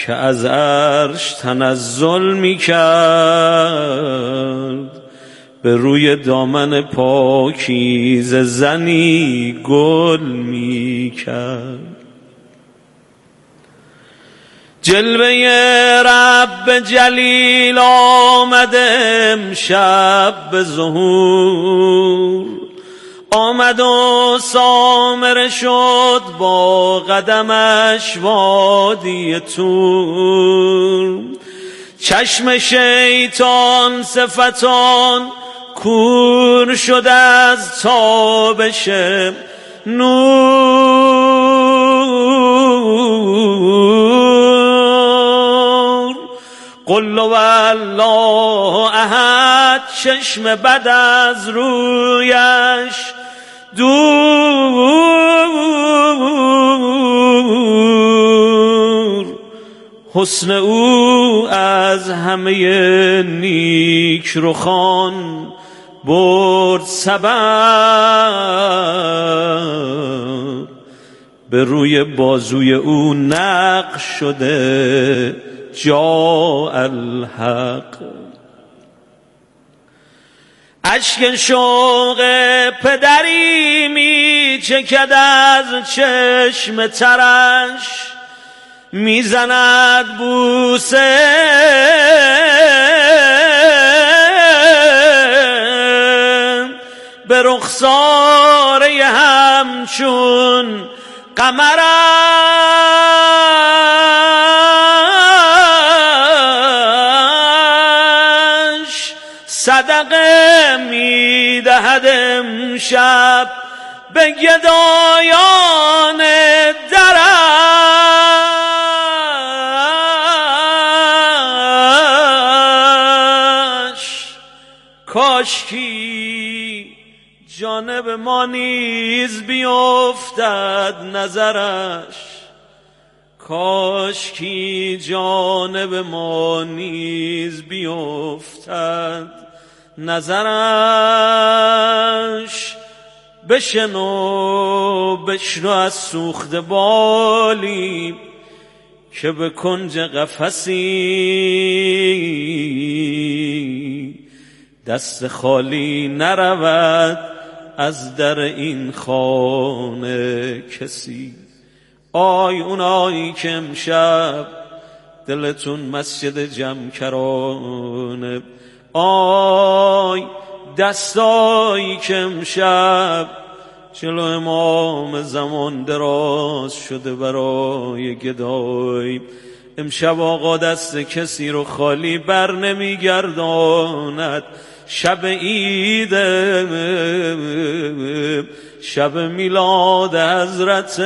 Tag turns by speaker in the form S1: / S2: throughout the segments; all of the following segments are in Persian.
S1: که از عرش تنزل می کرد، به روی دامن پاکیزه زنی گل می کرد. جلوه رب جلیل آمده امشب به ظهور، آمد و سامره شد با قدمش وادی طور. چشم شیطان صفتان کور شد از تابش نور. قل والله احد چشم بد از رویش دور. حسن او از همه نیک رخان برد سبب، به روی بازوی او نقش شده جاء الحق. اشک شوق پدری می چکد از چشم ترش، میزند بوسه به رخساره همچون قمرش. صدقه میدهد امشب به گدایان درش. کاشکی جانب ما نیز بیفتد نظرش، کاشکی جانب ما نیز بیفتد نظرش. بشنو از سوخته بالی که به کنج قفسی، دست خالی نرود از در این خانه کسی. آی اونایی که امشب دلتون مسجد جمع کرانه، آی دستایی که امشب جلو امام زمان دراز شده برای گدای. امشب آقا دست کسی رو خالی بر نمیگرداند. شب عید، شب میلاد حضرت،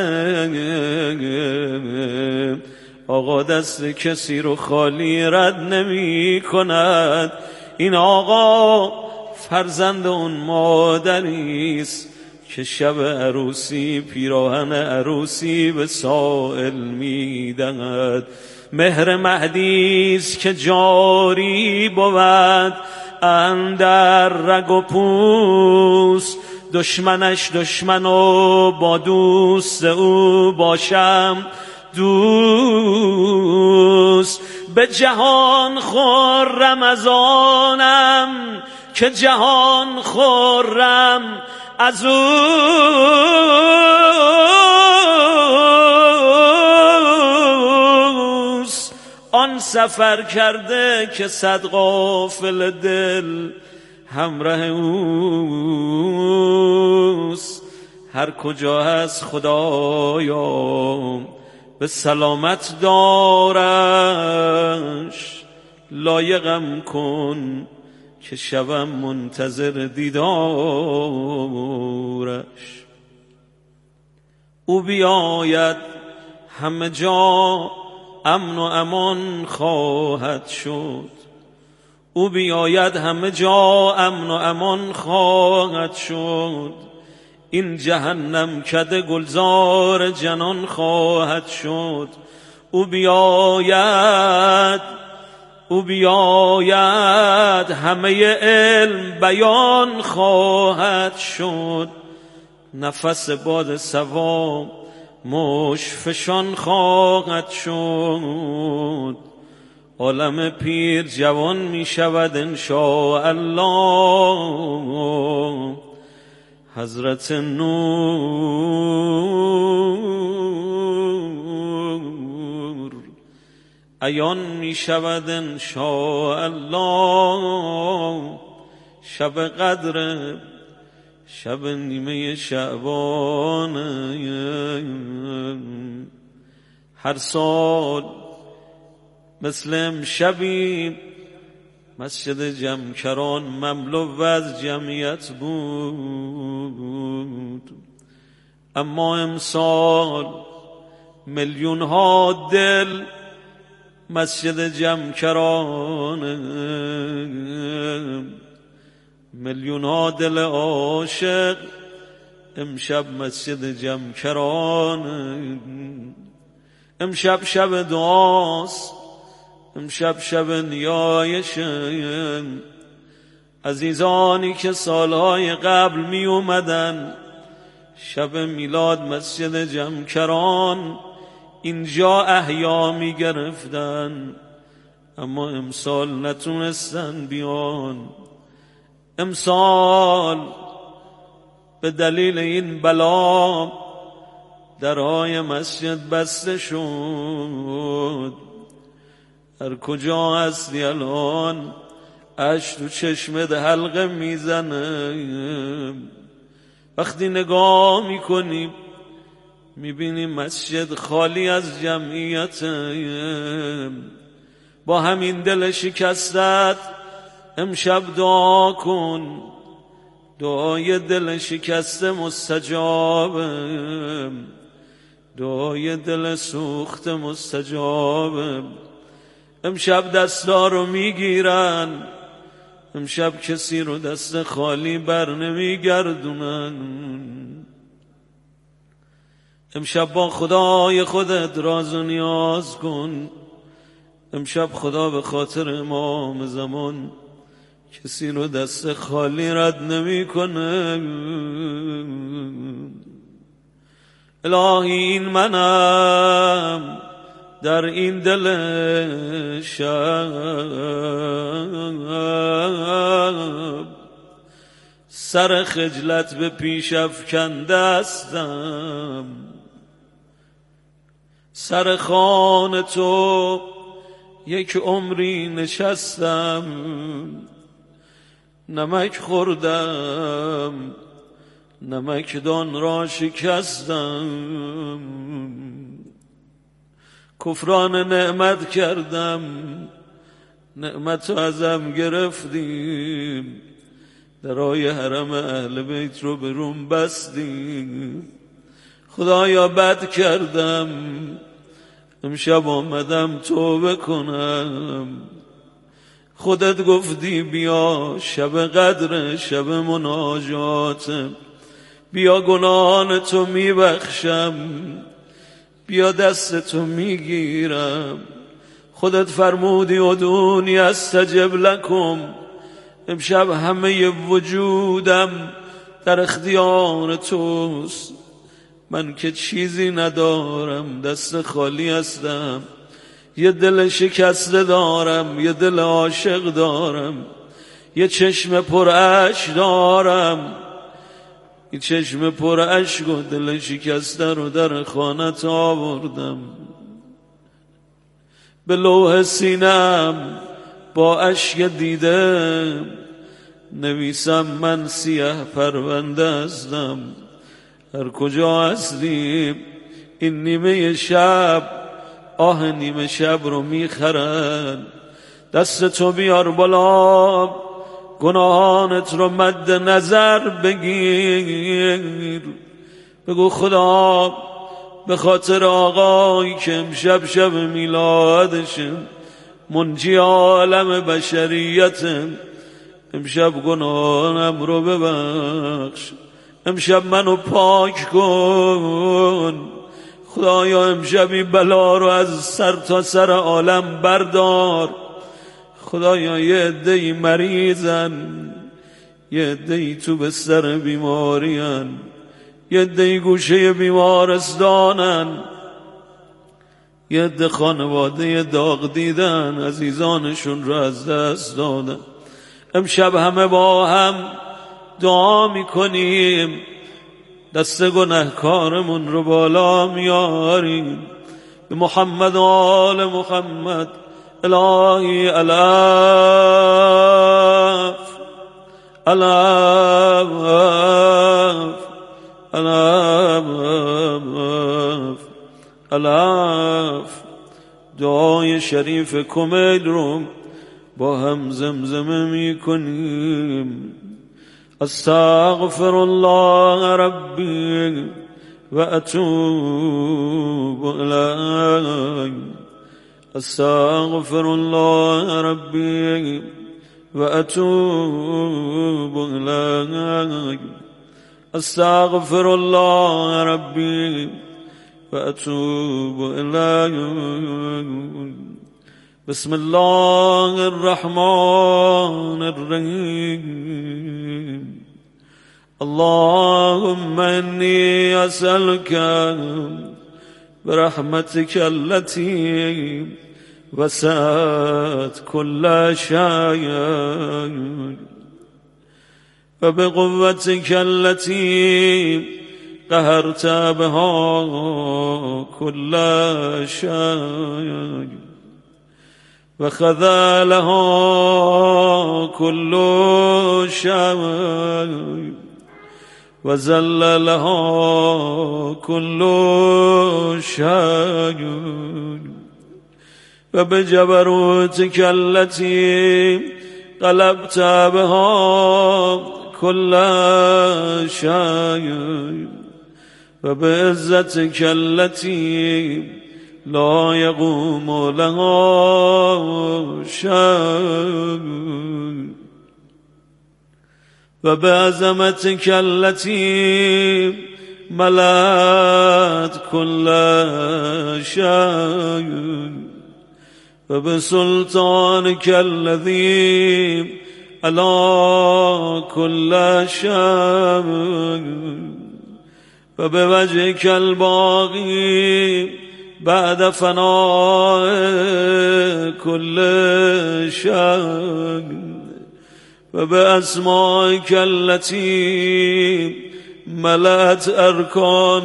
S1: آقا دست کسی رو خالی رد نمی کند. این آقا فرزند اون مادریست که شب عروسی پیراهن عروسی به سائل میدهد. مهر مهدیست که جاری بود اندر رگ و پوست، دشمنش دشمن و با دوست او باشم دوست. به جهان خرم از آنم که جهان خرم از اوست. آن سفر کرده که صد غافل دل همراه اوست. هر کجا هست خدایا به سلامت دارش، لایقم کن که شبم منتظر دیدارش. او بیاید همه جا امن و امان خواهد شد، او بیاید همه جا امن و امان خواهد شد. این جهنم کده گلزار جنان خواهد شد. او بیاید همه علم بیان خواهد شد. نفس باد صواب مشفشان خواهد شد. عالم پیر جوان می شود انشاءالله. حضرت نور عیان می شود انشاءالله. شب قدر، شب نیمه شعبان. هر سال مثل امشبی مسجد جمکران مملو از جمعیت بود، اما امسال میلیون ها دل مسجد جمکران، میلیون ها دل عاشق امشب مسجد جمکران. امشب شب دعاست، امشب شب نیایش. عزیزانی که سالهای قبل می اومدن شب میلاد مسجد جمکران اینجا احیا می گرفتن، اما امسال نتونستن بیان. امسال به دلیل این بلا درهای مسجد بسته شد. هر کجا هستی الان اشک تو چشمت حلقه میزنه. وقتی نگاه میکنی میبینی مسجد خالی از جمعیت. با همین دل شکستت امشب دعا کن، دعای دل شکسته مستجابه، دعای دل سوخته مستجابه. امشب دستا رو میگیرن، امشب کسی رو دست خالی بر نمیگردونن. امشب با خدای خودت راز و نیاز کن. امشب خدا به خاطر امام زمان کسی رو دست خالی رد نمی کنه. الهی این منم در این دل شب سر خجلت به پیش افکنده استم. سر خوان تو یک عمری نشستم، نمک خوردم نمکدان را شکستم. کفران نعمت کردم، نعمت ازم گرفتیم. درای حرم اهل بیت رو به روم بستیم. خدایا بد کردم، امشب آمدم توبه کنم. خودت گفتی بیا شب قدر، شب مناجات، بیا گناهان تو میبخشم، بیا دست تو میگیرم. خودت فرمودی ادعونی استجب لکم. امشب همه وجودم در اختیار توست. من که چیزی ندارم، دست خالی هستم. یه دل شکسته دارم، یه دل عاشق دارم، یه چشم پر اشک دارم. یه چشم پر اشک و دل شکسته رو در خانت آوردم. به لوح سینم با اشک دیده نویسم من سیه پرونده هستم. هر کجا هستی این نیمه شب آه نیمه شب رو میخرن. دست تو بیار بالا، گناهانت رو مد نظر بگیر. بگو خدا به خاطر آقایی که امشب شب میلادشه، منجی عالم بشریت، امشب گناهانم رو ببخش. امشب منو پاک کن. خدایا امشب این بلا رو از سر تا سر عالم بردار. خدایا یه عده‌ای مریضن، یه عده‌ای تو بستر بیمارین، یه عده گوشه بیمارستانن، یه عده خانواده داغ دیدن، عزیزانشون رو از دست دادن. امشب همه با هم دعا میکنیم، دست گنهکارمون رو بالا میاریم. به محمد و آل محمد الهی الاف الاف الاف الاف. دعای شریف کمیل رو با هم زمزمه میکنیم. استغفر الله ربی و اتوب الیه. استغفر الله ربی و اتوب الیه. استغفر الله ربی و اتوب الیه. بسم الله الرحمن الرحیم. اللهم انی اسألك برحمتك التي وسعت كل شيء وبقوتك التي قهرت بها كل شيء وخذلها كل شيء وذللها كل شيء وبجبروتك التي غلبت بها كل شيء وبعزتك التي لا يقوم لها شيء وبعظمتك التي ملأت كل شيء وبسلطانك الذي على كل شيء وبوجهك الباقي بعد فناء كل شيء وبأسمائك التي ملأت أركان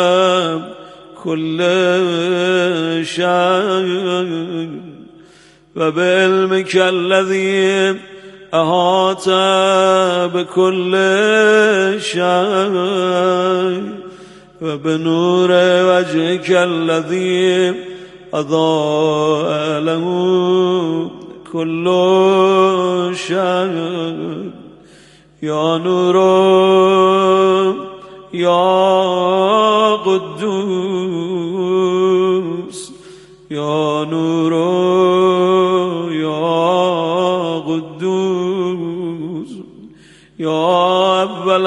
S1: كل شيء وبعلمك الذي أحاط بكل شيء وبنور وجهك الذي أضاء له كل شيء. يا نور يا قدوس يا نور يا قدوس يا أول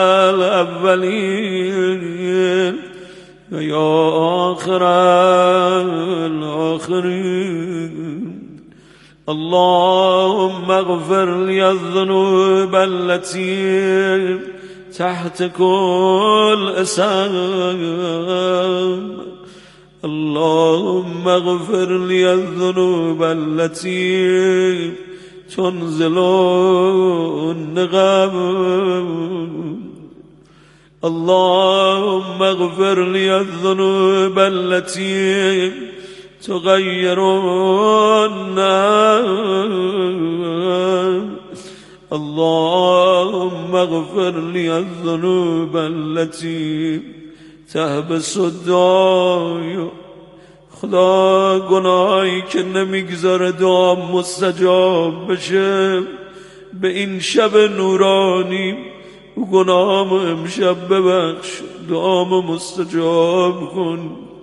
S1: الأولين يا آخر الآخرين. اللهم اغفر لي الذنوب التي تحت كل اسم. اللهم اغفر لي الذنوب التي تنزل النقم. اللهم اغفر لي الذنوب التي تغير النار. اللهم اغفر لي الذنوب التي تحبس الدعاء. خدا گناهی که نمیگذاره دعا مستجاب بشه به این شب نورانی گناهامو امشب ببخش، دعامو مستجاب کن.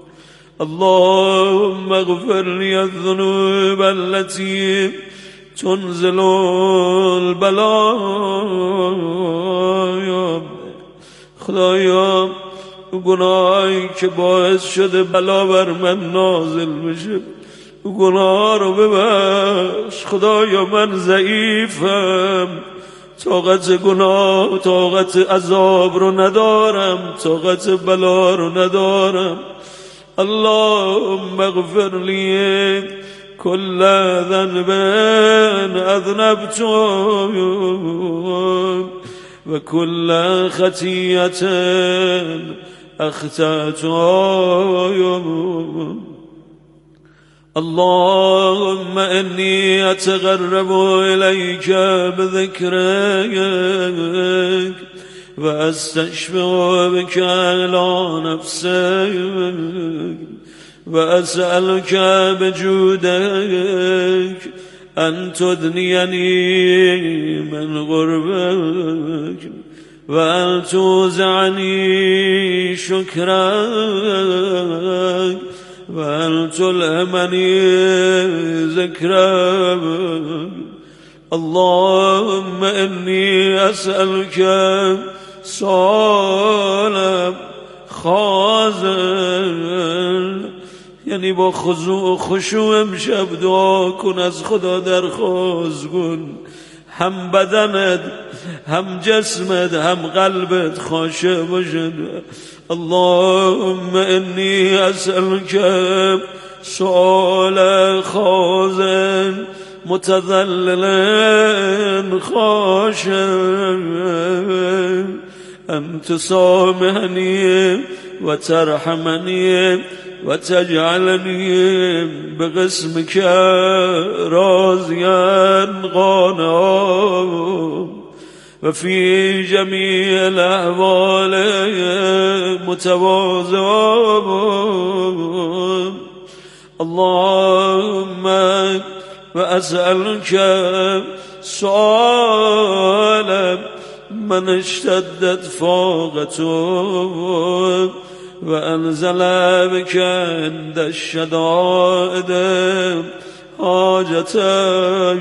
S1: اللهم اغفر لي الذنوب التي تنزل البلايا. خدایا گناهی که باعث شده بلا بر من نازل بشه گناه رو ببخش. خدایا من ضعیفم، طاقت گناه، طاقت عذاب رو ندارم، طاقت بلا رو ندارم. اللهم اغفر لی كل ذنب اذنبت وكل خطيئة اخطأت. اللهم إني أتقرب إليك بذكرك وأستشفع بك على نفسك وأسألك بجودك أن تدنيني من غربك وأن توزعني شكرك وأن تلهمني ذكرك. اللهم إني أسألك سؤال خازن، یعنی با خضوع و خشوع امشب دعا کن، از خدا درخواست کن هم بدنت هم جسمت هم قلبت خاشع باشد. اللهم إني أسألك سؤال خازن متذلل خاشع أن تسامحني وترحمني وتجعلني بقسمك راضيا قانعا وفي جميع الأحوال متواضعا. اللهم وأسألك سؤال من اشتدت فاقته وأنزل بك عند الشدائد حاجته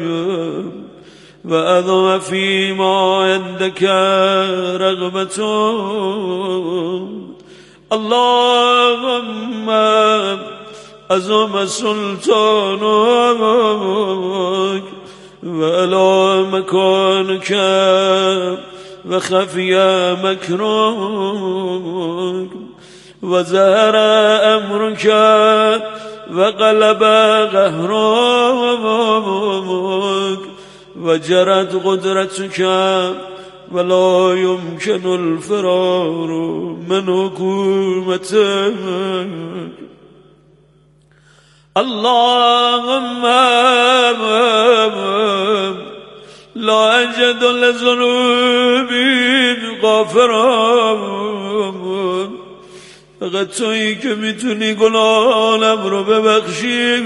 S1: وأذى فيما عندك رغبته. اللهم عظم سلطانك وعلى مكانك وخفي مكرك وظهر أمرك وغلب قهرك وجرت قدرتك ولا يمكن الفرار من حكومتك. اللهم لا أجد لذنوبي غافرا، فقط تویی که میتونی گناهانم رو ببخشی،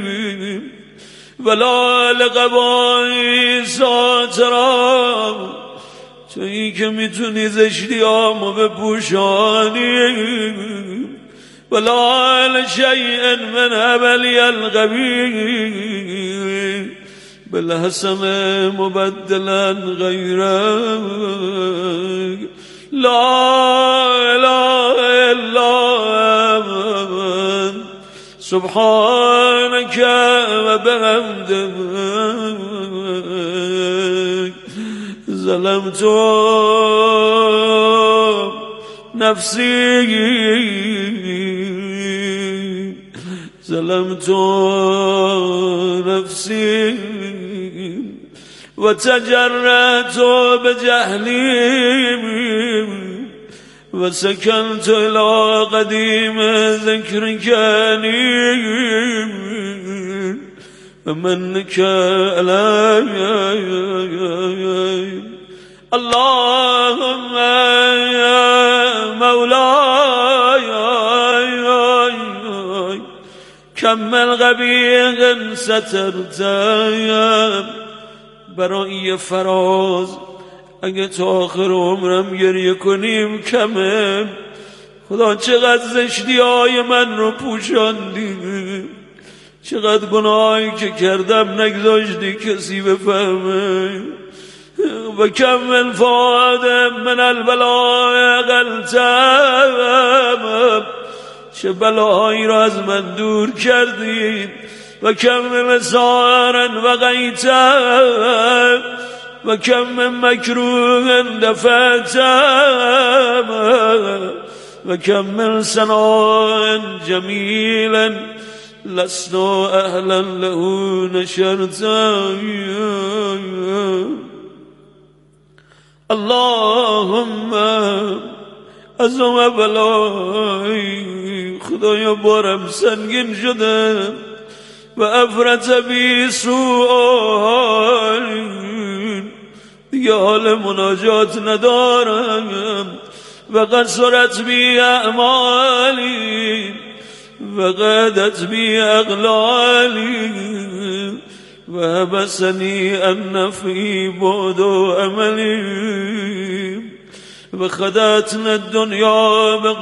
S1: ولا لقبای ساترا، تویی که میتونی زشتیامو بپوشانی، ولا لشیء من عملی القبیح بالحسن مبدلا غیرک. لا اله الا انت سبحانك وبحمدك ظلمت نفسي ظلمت نفسي وتجرأت بجهلي وسكنت إلى قديم ذكرك ومنك علي. اللهم يا مولاي کمل قبیح سترت برای فراز، اگه تا آخر عمرم گریه کنیم کمه. خدا چقدر زشتی های من رو پوشاندی، چقدر گناهی که کردم نگذاشتی کسی بفهمه. و کمل فادم من البلاء قلتم، چه بلاهایی را از من دور کردی. و کم مسارا و غیتم و کم من مکروه دفعتم و کم من ثناء جمیلا لست اهلا له نشرتم. اللهم عظم بلای خدایا بارم سنگین شده و افرط بی سؤال دیگه حال مناجات ندارم و قصرت بی اعمالی و قدت بی اقلالی و حبسنی النفی بعد و عملی و خدتنا الدنیا به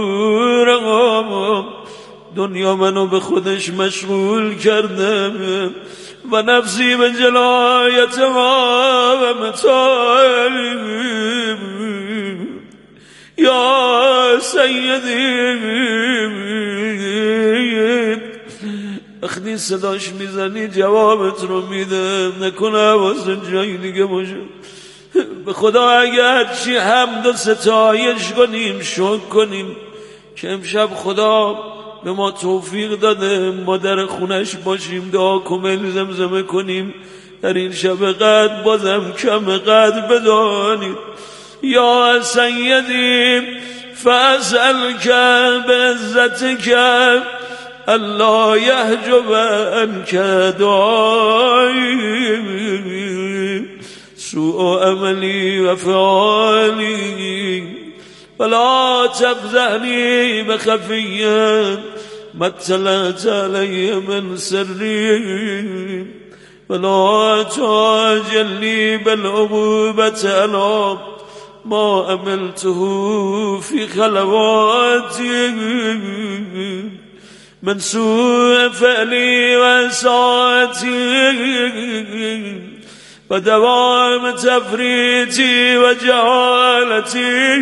S1: غرورم دنیا منو به خودش مشغول کرده و نفسی به جلایت ما و متاعی. یا سیدی وقتی صداش میزنی جوابت رو میده، نکنه حواست جایی دیگه باشه. به خدا اگر چی حمد و ستایش کنیم، شکر کنیم که امشب خدا به ما توفیق داده ما در خونش باشیم، دعا کامل زمزمه کنیم در این شب قدر. بازم کم قدر بدانید. یا سیدی فاسألک بعزتک الله یحجب عنک دعایی سوء عملی و فعالی ولا تفضحنی بخفیه ما اطلعت علی من سری ولا تعجلنی بالعقوبة علی ما عملته فی خلواتی من سوء فعلی و اساءتی و دوام تفریطی و جهالتی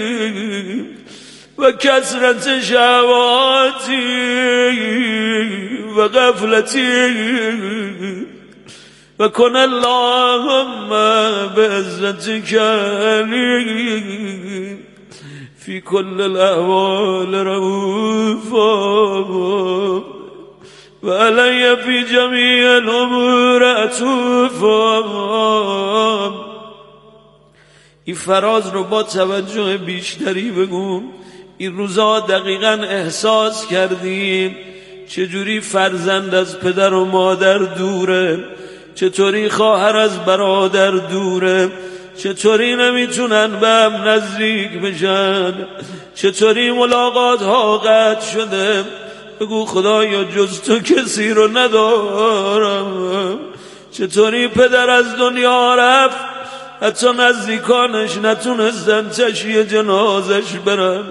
S1: و کثرت شهواتی و غفلتی و کن اللهم بعزتک علی فی کل الاحوال رؤوفا و علی فی جمیع الامور عطوفا. این فراز رو با توجه بیشتری بگو. این روزا دقیقاً احساس کردیم چجوری فرزند از پدر و مادر دوره، چطوری خواهر از برادر دوره، چطوری نمیتونن به هم نزدیک بشن، چطوری ملاقات ها قطع شده. بگو خدایا جز تو کسی رو ندارم. چطوری پدر از دنیا رفت حتی نزدیکانش نتونستن تشییع جنازش برن.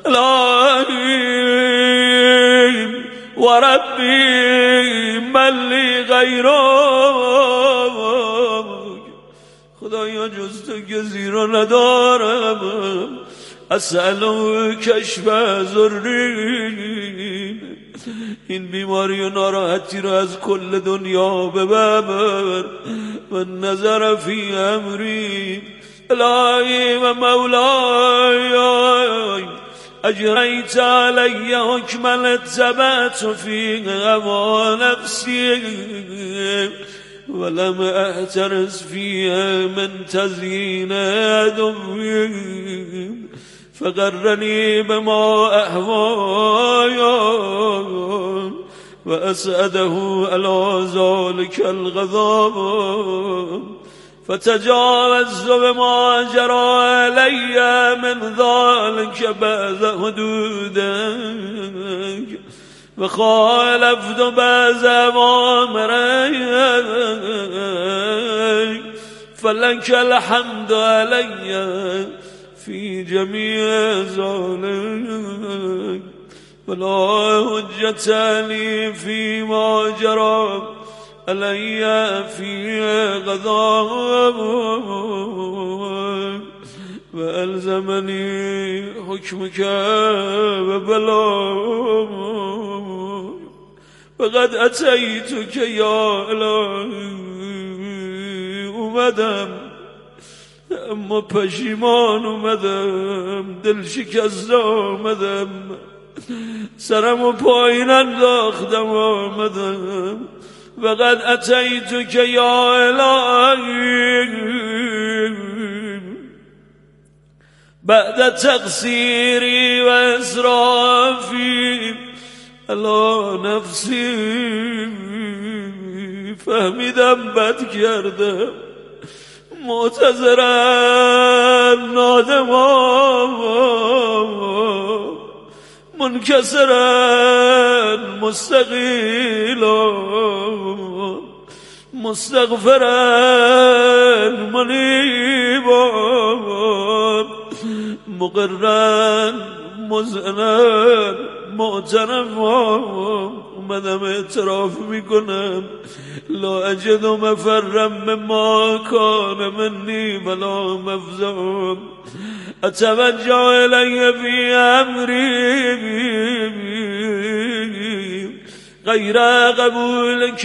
S1: الهی و ربی من لی غیرک خدایا جز تو کسی رو ندارم. اسألو کشف ضری این بیماری و ناراحتی رو از کل دنیا ببر و نظر فی امری. الهی و مولای اجریت علی حکما اتبعت فی هوی نفسی ولم احترس فیها من تزیین عدوی فغرنی بما اهوایا و اسعده علی ذلک الغضب فتجاوزت بما جرى علی من ذلك بعد حدودک و خالفت بعض اوامرک فلک الحمد علی فی جمیع ذلک ولا حجت لی فی ما جرى علی فی قضاءک و الزمنی حکمک و بلاک فقد اتیتک یا الهی اومدم، اما پشیمان اومدم، دل شکسته آمدم، سرمو پایین انداختم آمدم. وقد اتیتک یا الهی بعد تقصیری و اسرافی علی نفسی. فهمیدم بد کردم، معتذرا نادما منکسرا مستقیلا مستغفرا منیبا مقرا مذعنا معترفا. اومدم اعتراف میکنم لا اجد مفرا مما کان منی ولا مفزعا. اتوجه الی فی امری غیر قبولک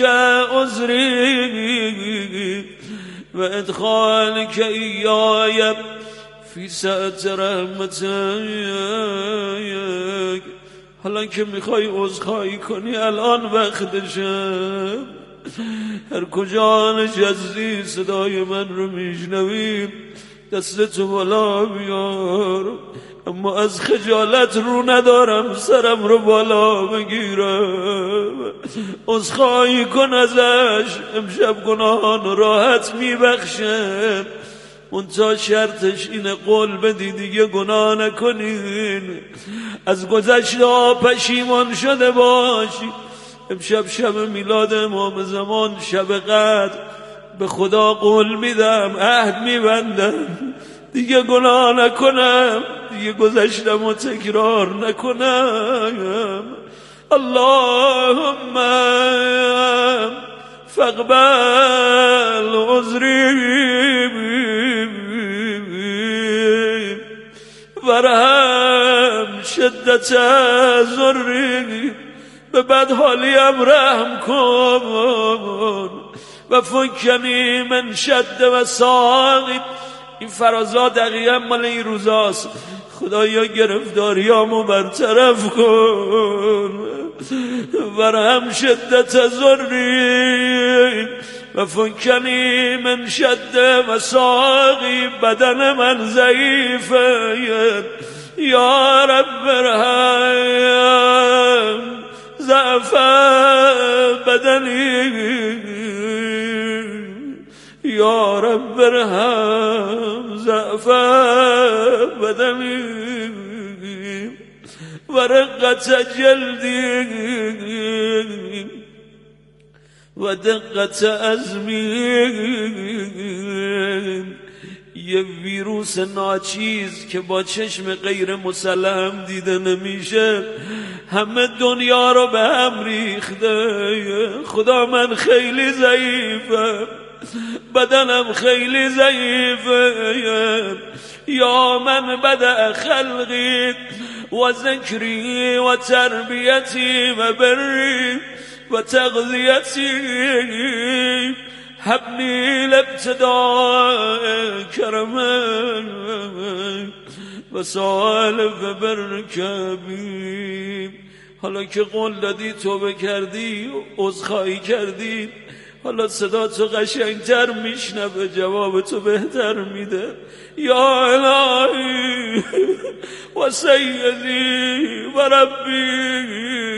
S1: عذری و ادخالک ایای فی سعت رحمتک. حالا که میخوای عذرخواهی کنی الان وقتشه. هر کجا نشستی صدای من رو میشنوی دستتو بالا بیار. اما از خجالت رو ندارم سرم رو بالا بگیرم. عذرخواهی کن ازش، امشب گناهان راحت میبخشه. منتها شرطش اینه قول بدی دیگه گناه نکنین، از گذشته پشیمان شده باشی. امشب شب میلاد امام زمان، شب قدر، به خدا قول میدم، عهد میبندم دیگه گناه نکنم، دیگه گذشتم و تکرار نکنم. اللهم فاقبل عذری ورحم شدت ضری. به بدحالیم رحم کن و فکنی من شد و ساقی. این فرازا دقیقا مال این روزاست. خدایا گرفتاریامو برطرف کن. ورحم شدت ضری و فکنی من شد و ساقی. بدن من ضعیفه یا رب ارحم ضعف بدنی. یا رب ارحم ضعف بدنی و رقت جلدی و دقت عزمی. یه ویروس ناچیز که با چشم غیر مسلم دیده نمیشه همه دنیا رو به هم ریخته. خدا من خیلی ضعیفم، بدنم خیلی ضعیفه. یا من بدأ خلقی و ذکری و تربیتی و بری و تغذیتی حبنی لابتداء کرمک و سالف برکبی. حالا که قول دادی توبه کردی عذرخواهی کردی، حالا صدا تو قشنگتر میشنوه، جواب تو بهتر میده. یا الهی و سیدی و ربی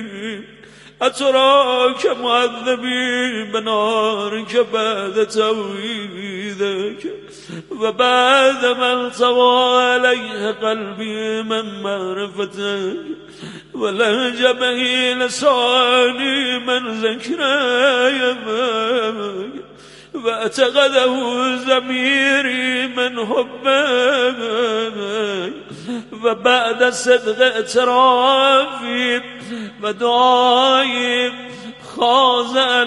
S1: اتراک معذبی بنارک بعد توحیدک و بعد من طوى علیه قلبی من معرفتک و لهج به لسانی من ذکرک و اعتقده ضمیری من حبک و بعد صدق اعترافی و دعای خاضعا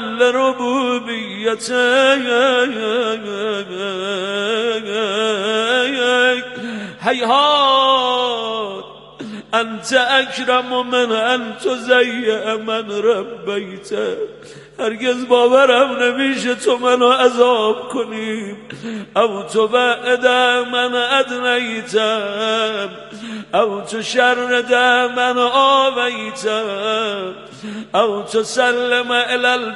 S1: لربوبیتک. هیهات انت اکرم من ان تضیع من ربیت. هرگز باورم نمیشه تو منو عذاب کنی. او تبعد من ادنیتم او تشرد من آویتم او تسلم الی